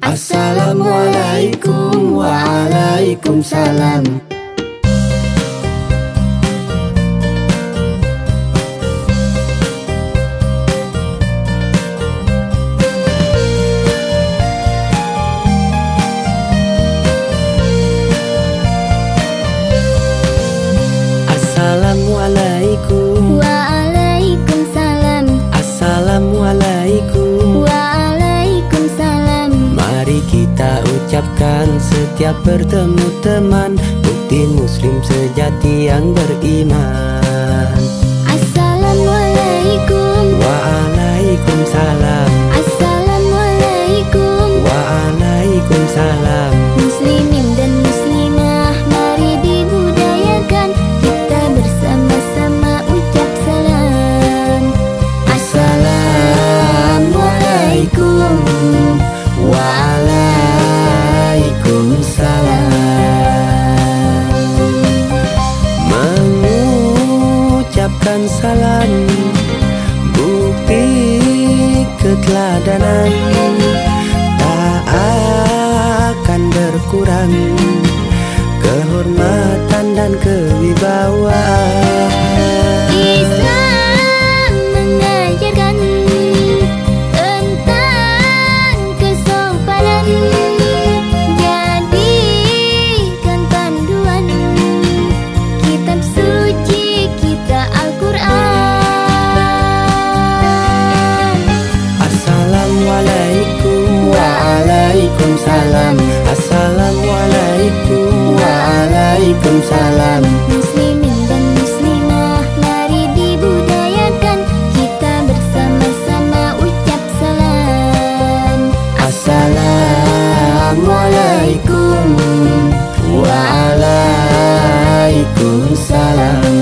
Assalamualaikum waalaikumsalam. Assalamualaikum Waalaikumsalam. Assalamualaikum Waalaikumsalam. Mari kita ucapkan setiap bertemu teman, bukti muslim sejati yang beriman. Assalamualaikum Waalaikumsalam Assalamualaikum. Waalaikumsalam. Muslimin dan muslimah, mari dibudayakan kita bersama-sama ucap salam. Assalamualaikum waalaikumsalam. Mengucapkan salam bukti keteladanan, tak akan berkurang kehormatan dan kewibawaan. Islam mengajarkan tentang kesopanan, jadikan panduan kitab suci kita Al-Quran. Assalamualaikum Waalaikumsalam. Assalamualaikum Waalaikumsalam. Muslimin dan muslimah, mari dibudayakan kita bersama-sama ucap salam. Assalamualaikum waalaikumsalam.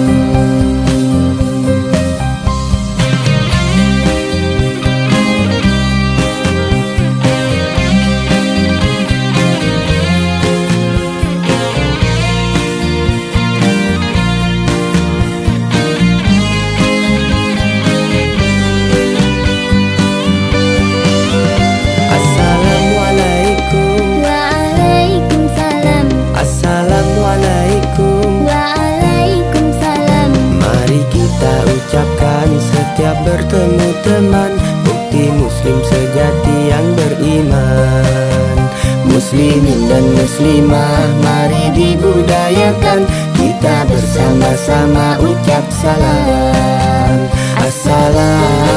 Assalamualaikum Waalaikumsalam. Assalamualaikum. Waalaikumsalam. Mari kita ucapkan setiap bertemu teman, bukti muslim sejati yang beriman. Muslimin dan muslimah, mari dibudayakan kita bersama-sama ucap salam. Assalamualaikum